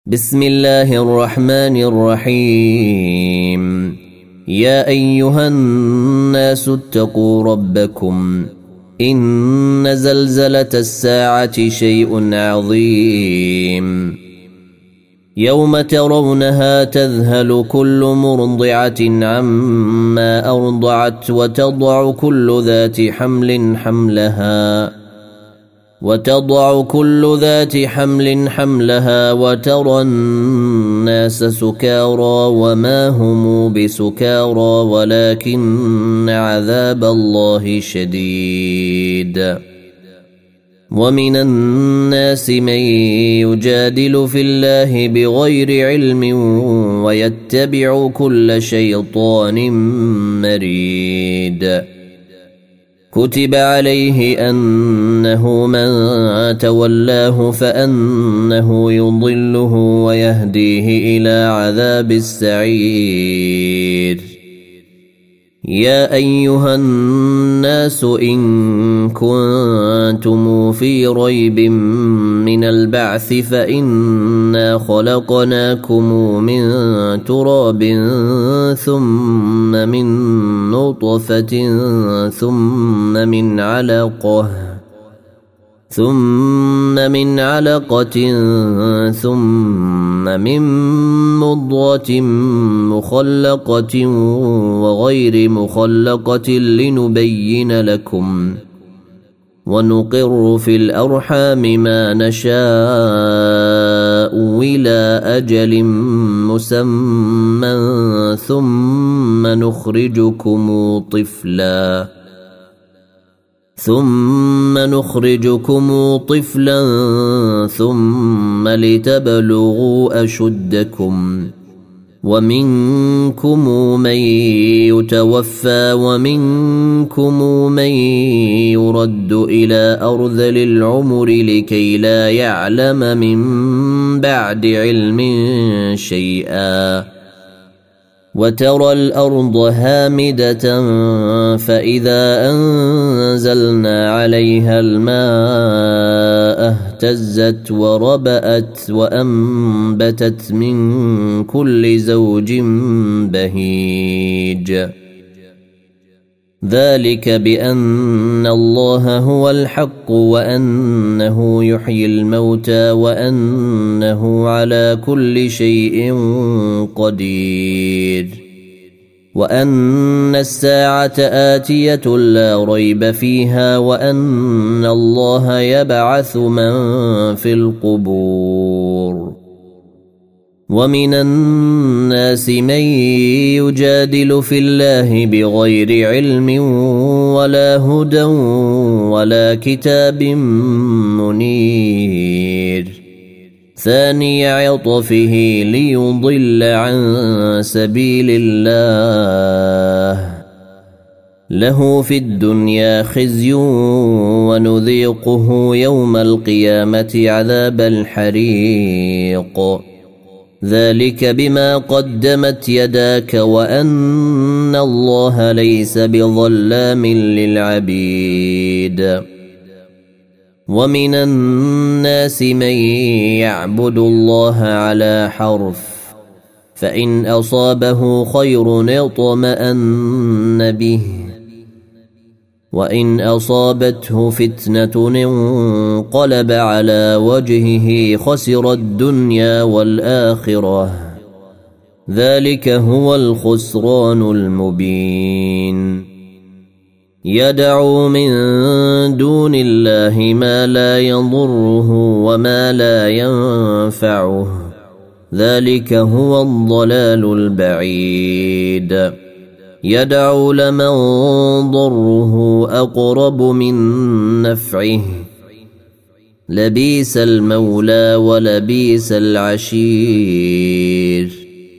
بسم الله الرحمن الرحيم. يا أيها الناس اتقوا ربكم إن زلزلة الساعة شيء عظيم. يوم ترونها تذهل كل مرضعة عما أرضعت وتضع كل ذات حمل حملها وترى الناس سكارى وما هم بسكارى ولكن عذاب الله شديد. ومن الناس من يجادل في الله بغير علم ويتبع كل شيطان مريد. كتب عليه أنه من تولاه فأنه يضله ويهديه إلى عذاب السعير. يا أيها الناس إن كنتم في ريب من البعث فإنا خلقناكم من تراب ثم من نطفة ثم من علقة ثم من مضغة مخلقة وغير مخلقة لنبين لكم ونقر في الأرحام ما نشاء إلى أجل مسمى ثم نخرجكم طفلا ثم لتبلغوا أشدكم ومنكم من يتوفى ومنكم من يرد إلى أرذل العمر لكي لا يعلم من بعد علم شيئا. وترى الأرض هامدة فإذا أنزلنا عليها الماء اهتزت وربأت وأنبتت من كل زوج بهيج. ذلك بأن الله هو الحق وأنه يحيي الموتى وأنه على كل شيء قدير وأن الساعة آتية لا ريب فيها وأن الله يبعث من في القبور. ومن الناس من يجادل في الله بغير علم ولا هدى ولا كتاب منير. ثاني عطفه ليضل عن سبيل الله له في الدنيا خزي ونذيقه يوم القيامة عذاب الحريق. ذلك بما قدمت يداك وأن الله ليس بظلام للعبيد. ومن الناس من يعبد الله على حرف فإن أصابه خير اطمأن به وإن أصابته فتنة انقلب على وجهه خسر الدنيا والآخرة. ذلك هو الخسران المبين. يدعو من دون الله ما لا يضره وما لا ينفعه. ذلك هو الضلال البعيد. يدعو لمن ضره أقرب من نفعه لبيس المولى ولبيس العشير.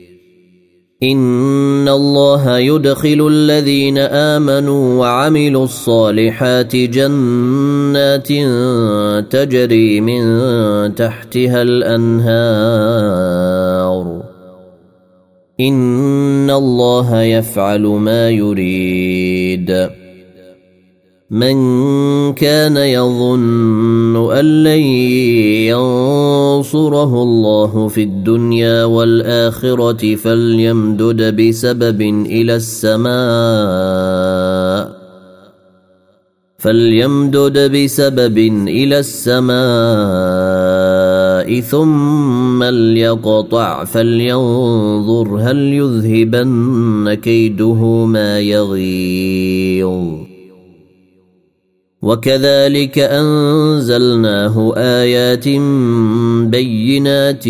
إن الله يدخل الذين آمنوا وعملوا الصالحات جنات تجري من تحتها الأنهار. إن الله يفعل ما يريد. من كان يظن أن لن ينصره الله في الدنيا والآخرة فليمدد بسبب إلى السماء ثم ليقطع فلينظر هل يذهبن كيده ما يغيظ. وكذلك أنزلناه آيات بينات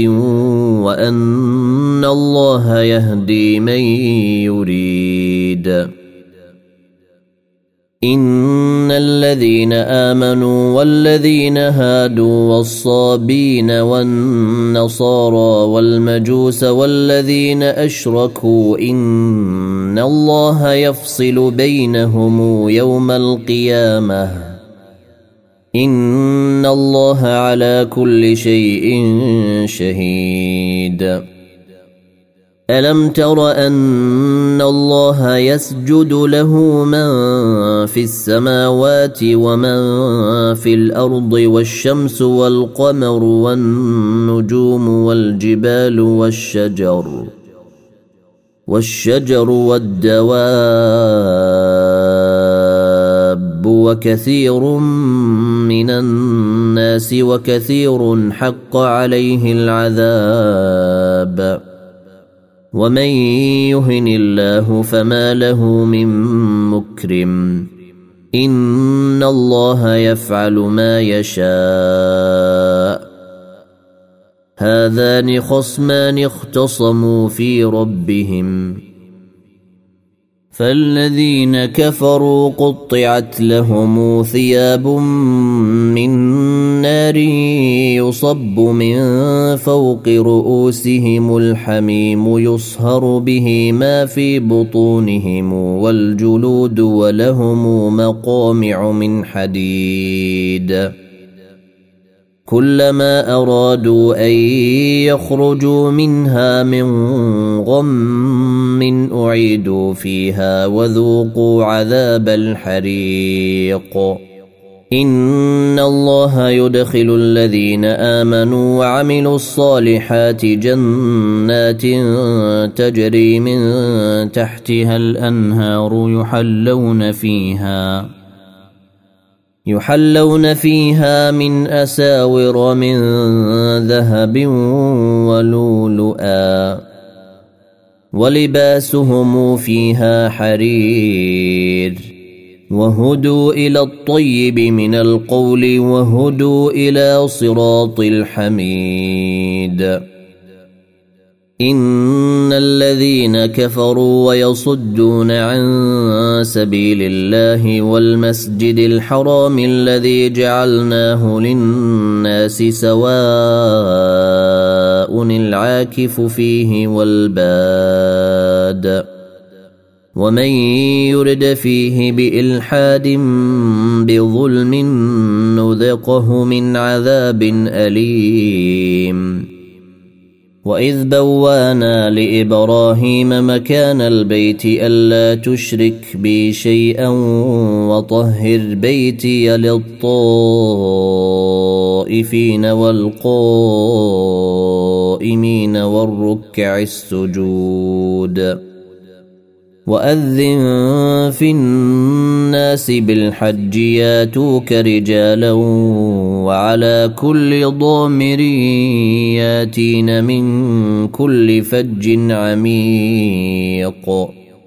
وأن الله يهدي من يريد. إن الذين آمنوا والذين هادوا والصابين والنصارى والمجوس والذين أشركوا إن الله يفصل بينهم يوم القيامة إن الله على كل شيء شهيد. ألم تر أن الله يسجد له من في السماوات ومن في الأرض والشمس والقمر والنجوم والجبال والشجر والدواب وكثير من الناس وكثير حق عليه العذاب ومن يهن الله فما له من مكرم إن الله يفعل ما يشاء. هذان خصمان اختصموا في ربهم فالذين كفروا قطعت لهم ثياب من نار يصب من فوق رؤوسهم الحميم يصهر به ما في بطونهم والجلود ولهم مقامع من حديد كلما أرادوا أن يخرجوا منها من غم أعيدوا فيها وذوقوا عذاب الحريق. إن الله يدخل الذين آمنوا وعملوا الصالحات جنات تجري من تحتها الأنهار يحلون فيها من أساور من ذهب ولؤلؤا ولباسهم فيها حرير وهدوا إلى الطيب من القول وهدوا إلى صراط الحميد. إن الذين كفروا ويصدون عن سبيل الله والمسجد الحرام الذي جعلناه للناس سواء العاكف فيه والباد ومن يرد فيه بإلحاد بظلم نذقه من عذاب أليم. وإذ بوانا لإبراهيم مكان البيت ألا تشرك بي شيئا وطهر بيتي للطائفين والقائمين والركع السجود. وأذن في الناس بالحج ياتوك رجالا وعلى كل ضامر ياتين من كل فج عميق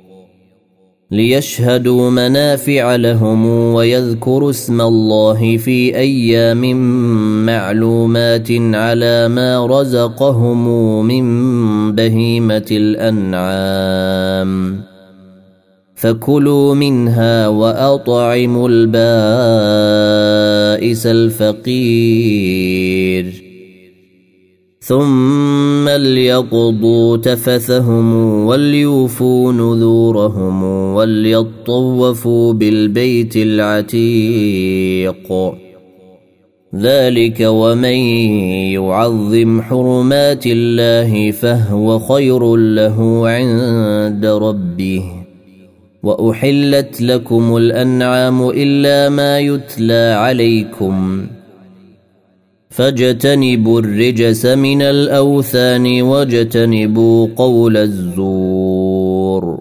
ليشهدوا منافع لهم ويذكروا اسم الله في أيام معلومات على ما رزقهم من بهيمة الأنعام فكلوا منها وأطعموا البائس الفقير ثم ليقضوا تفثهم وليوفوا نذورهم وليطوفوا بالبيت العتيق. ذلك ومن يعظم حرمات الله فهو خير له عند ربه وأحلت لكم الأنعام إلا ما يتلى عليكم فاجتنبوا الرجس من الأوثان واجتنبوا قول الزور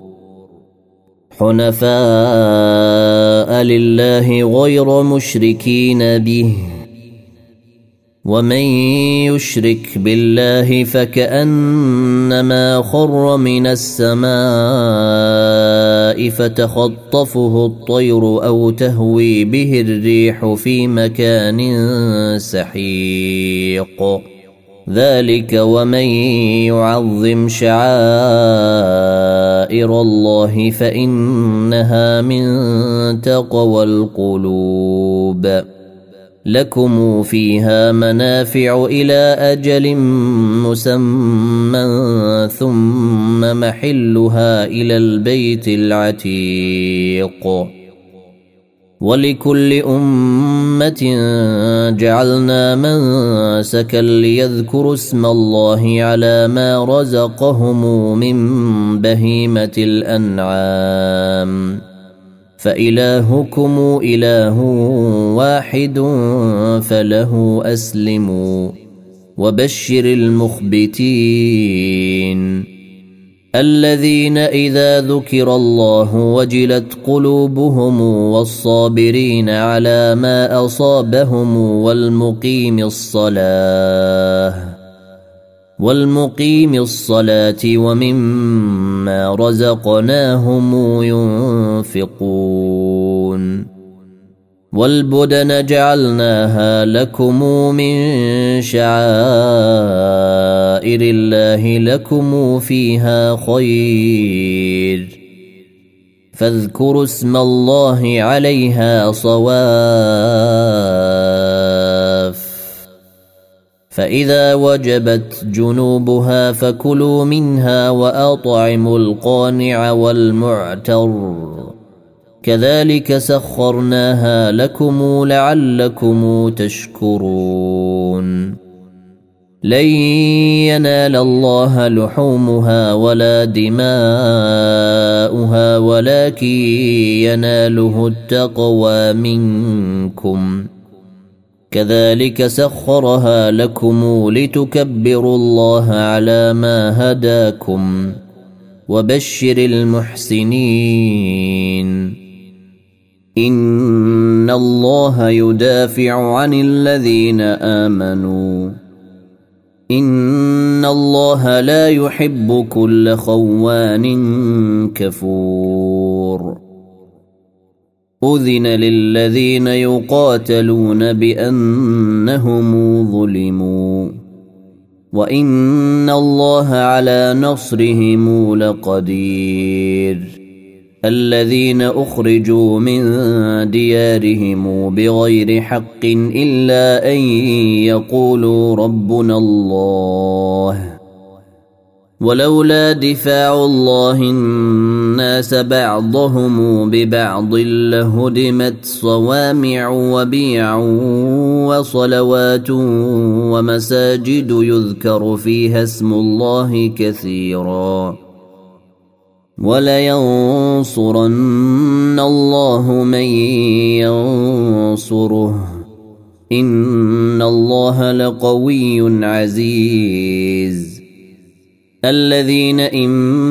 حنفاء لله غير مشركين به ومن يشرك بالله فكأنما خر من السماء فتخطفه الطير أو تهوي به الريح في مكان سحيق ذلك ومن يعظم شعائر الله فإنها من تقوى القلوب لكم فيها منافع إلى أجل مسمى ثم محلها إلى البيت العتيق ولكل أمة جعلنا منسكا ليذكروا اسم الله على ما رزقهم من بهيمة الأنعام فإلهكم إله واحد فله أسلموا وبشر المخبتين الذين إذا ذكر الله وجلت قلوبهم والصابرين على ما أصابهم والمقيم الصلاة ومما رزقناهم ينفقون والبدن جعلناها لكم من شعائر الله لكم فيها خير فاذكروا اسم الله عليها صواف فإذا وجبت جنوبها فكلوا منها وأطعموا القانع والمعتر كذلك سخرناها لكم لعلكم تشكرون لن ينال الله لحومها ولا دماؤها ولكن يناله التقوى منكم كذلك سخرها لكم لتكبروا الله على ما هداكم وبشر المحسنين إن الله يدافع عن الذين آمنوا إن الله لا يحب كل خوان كفور أذن للذين يقاتلون بأنهم ظلموا وإن الله على نصرهم لقدير الذين أخرجوا من ديارهم بغير حق إلا أن يقولوا ربنا الله ولولا دفاع الله الناس بعضهم ببعض لهدمت صوامع وبيع وصلوات ومساجد يذكر فيها اسم الله كثيرا ولينصرن الله من ينصره إن الله لقوي عزيز الذين إن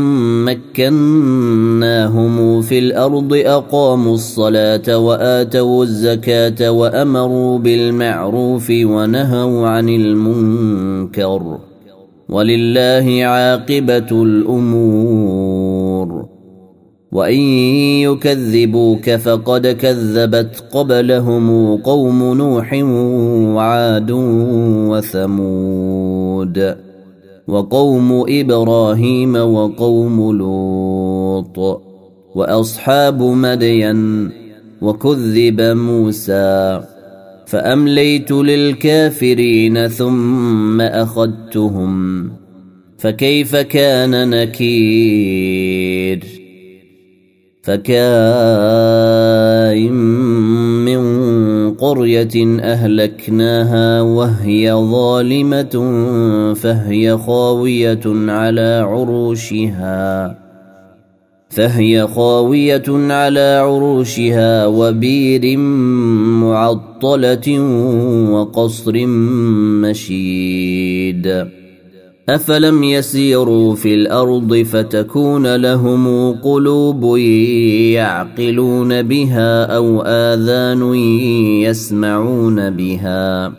مكناهم في الأرض أقاموا الصلاة وآتوا الزكاة وأمروا بالمعروف ونهوا عن المنكر ولله عاقبة الأمور وإن يكذبوك فقد كذبت قبلهم قوم نوح وعاد وثمود وقوم إبراهيم وقوم لوط وأصحاب مدين وكذب موسى فأمليت للكافرين ثم أخذتهم فكيف كان نكير فكاين من قرية أهلكناها وهي ظالمة فهي خاوية على عروشها فهي خاوية على عروشها وبير معطلة وقصر مشيد أفلم يسيروا في الأرض فتكون لهم قلوب يعقلون بها أو آذان يسمعون بها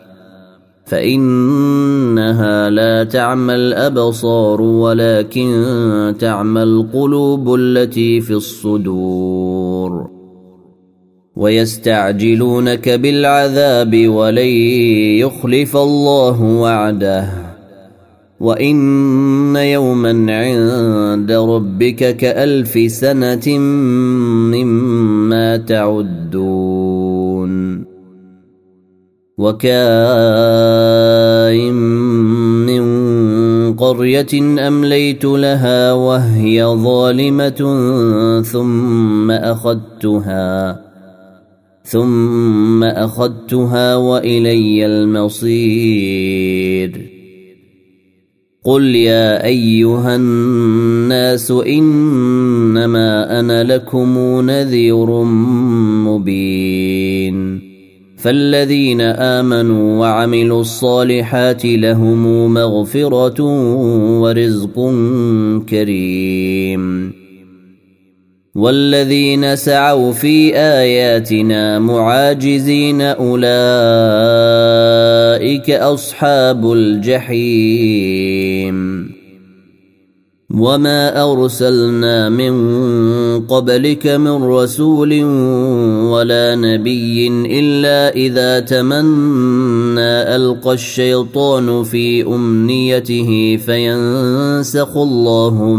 فإنها لا تعمى الأبصار ولكن تعمى القلوب التي في الصدور ويستعجلونك بالعذاب ولن يخلف الله وعده وإن يوما عند ربك كألف سنة مما تعدون وكاين من قرية أمليت لها وهي ظالمة ثم أخذتها وإلي المصير قل يا أيها الناس إنما أنا لكم نذير مبين فالذين آمنوا وعملوا الصالحات لهم مغفرة ورزق كريم والذين سعوا في آياتنا معاجزين أولئك أصحاب الجحيم وما أرسلنا من قبلك من رسول ولا نبي إلا إذا تمنى ألقى الشيطان في أمنيته فينسخ الله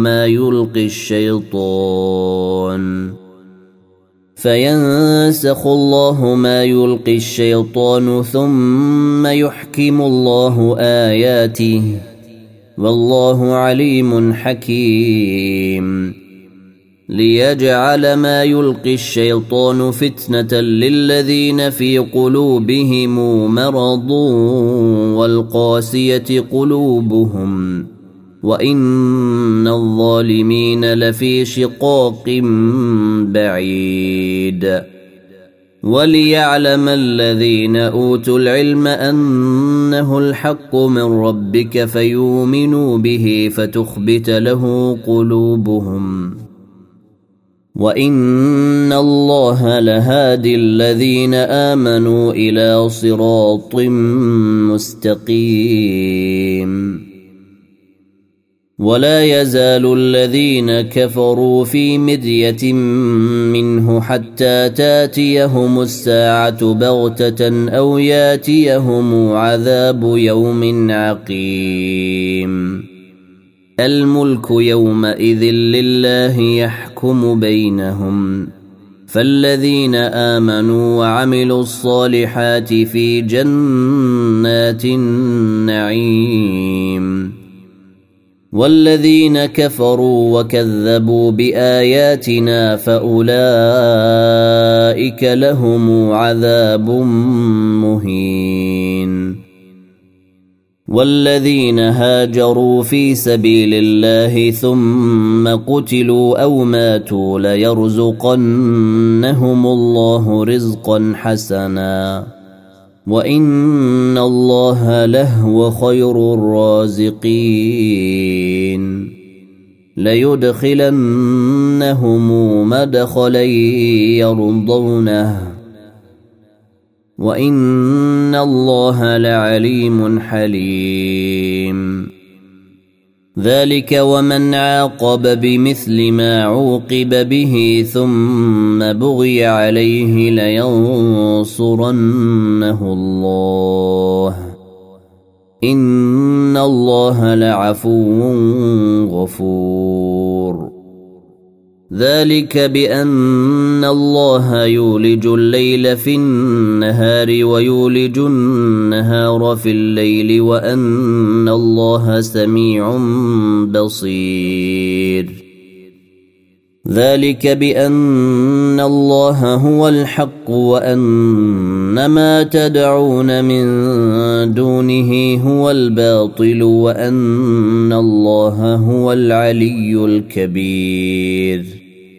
ما يلقي الشيطان ثم يحكم الله آياته والله عليم حكيم ليجعل ما يلقي الشيطان فتنة للذين في قلوبهم مرض والقاسية قلوبهم وإن الظالمين لفي شقاق بعيد وليعلم الذين أوتوا العلم أنه الحق من ربك فيؤمنوا به فتخبت له قلوبهم وإن الله لهادي الذين آمنوا إلى صراط مستقيم ولا يزال الذين كفروا في مرية منه حتى تاتيهم الساعة بغتة أو ياتيهم عذاب يوم عقيم الملك يومئذ لله يحكم بينهم فالذين آمنوا وعملوا الصالحات في جنات النعيم والذين كفروا وكذبوا بآياتنا فأولئك لهم عذاب مهين والذين هاجروا في سبيل الله ثم قتلوا أو ماتوا ليرزقنهم الله رزقا حسنا وإن الله لهو خير الرازقين ليدخلنهم مدخلا يرضونه وإن الله لعليم حليم ذلك ومن عاقب بمثل ما عوقب به ثم بغي عليه لينصرنه الله إن الله لعفو غفور ذلك بأن الله يولج الليل في النهار ويولج النهار في الليل وأن الله سميع بصير ذلك بأن الله هو الحق وأن ما تدعون من دونه هو الباطل وأن الله هو العلي الكبير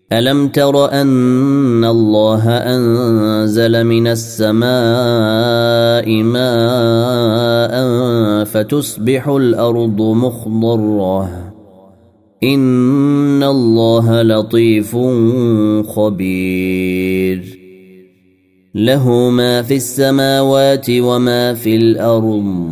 ألم تر أن الله أنزل من السماء ماء فتصبح الأرض مخضرة إن الله لطيف خبير له ما في السماوات وما في الأرض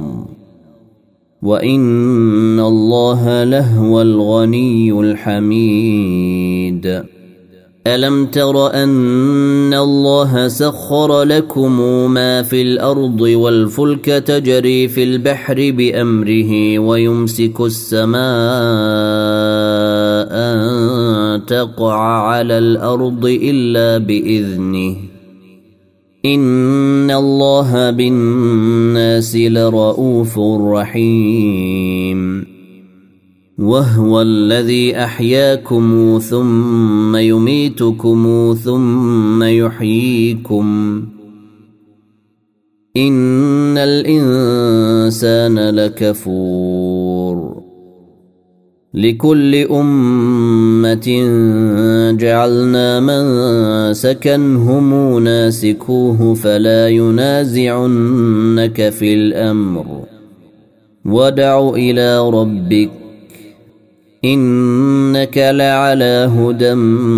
وإن الله لهو الغني الحميد ألم تر أن الله سخر لكم ما في الأرض والفلك تجري في البحر بأمره ويمسك السماء أن تقع على الأرض إلا بإذنه إن الله بالناس لرؤوف رحيم وهو الذي أحياكم ثم يميتكم ثم يحييكم إن الإنسان لكفور لكل أمة جعلنا منسكا هم ناسكوه فلا ينازعنك في الأمر وادع إلى ربك إنك لعلى هدى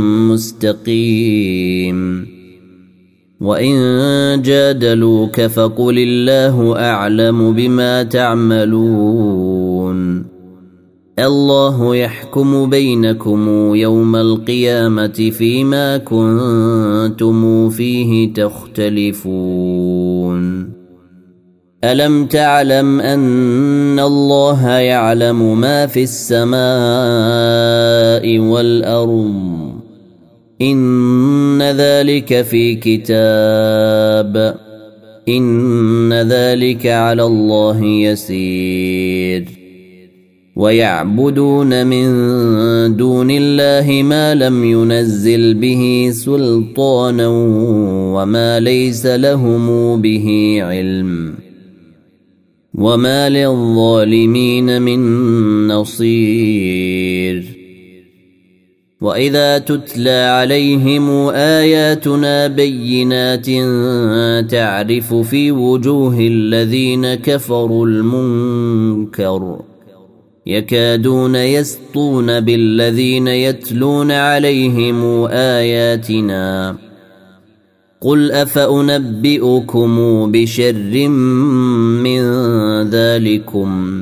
مستقيم وإن جادلوك فقل الله أعلم بما تعملون الله يحكم بينكم يوم القيامة فيما كنتم فيه تختلفون ألم تعلم أن الله يعلم ما في السماء والأرض إن ذلك في كتاب إن ذلك على الله يسير ويعبدون من دون الله ما لم ينزل به سلطانا وما ليس لهم به علم وما للظالمين من نصير وإذا تتلى عليهم آياتنا بينات تعرف في وجوه الذين كفروا المنكر يكادون يسطون بالذين يتلون عليهم آياتنا قل أفأنبئكم بشر من ذلكم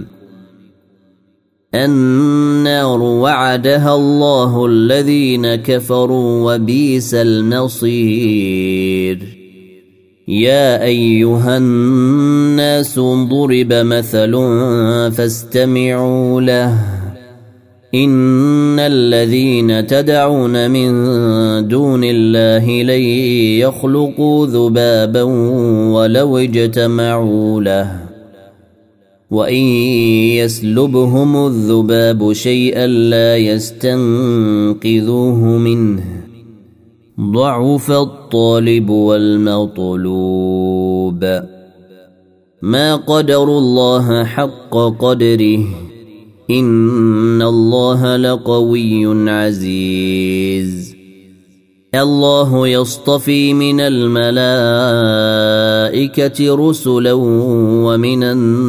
النار وعدها الله الذين كفروا وبئس المصير يا أيها الناس ضرب مثل فاستمعوا له إن الذين تدعون من دون الله لن يخلقوا ذبابا ولو اجتمعوا له وإن يسلبهم الذباب شيئا لا يستنقذوه منه ضعف الطالب والمطلوب ما قدروا الله حق قدره إن الله لقوي عزيز الله يصطفي من الملائكة رسلا ومن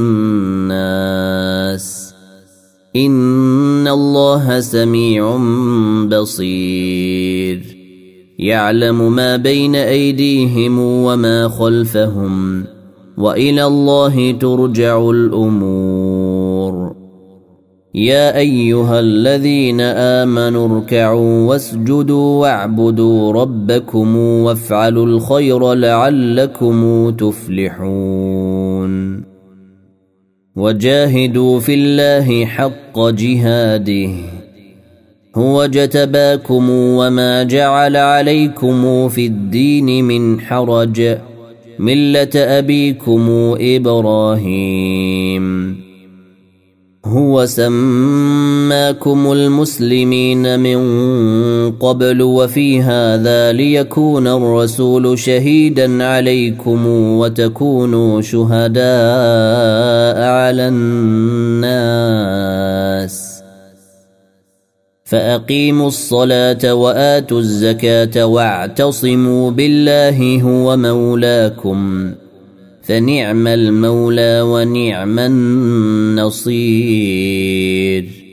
الناس إن الله سميع بصير يعلم ما بين أيديهم وما خلفهم وإلى الله ترجع الأمور يا أيها الذين آمنوا اركعوا واسجدوا واعبدوا ربكم وافعلوا الخير لعلكم تفلحون وجاهدوا في الله حق جهاده هو اجتباكم وما جعل عليكم في الدين من حرج ملة أبيكم إبراهيم هو سماكم المسلمين من قبل وفي هذا ليكون الرسول شهيدا عليكم وتكونوا شهداء على الناس فأقيموا الصلاة وآتوا الزكاة واعتصموا بالله هو مولاكم فنعم المولى ونعم النصير.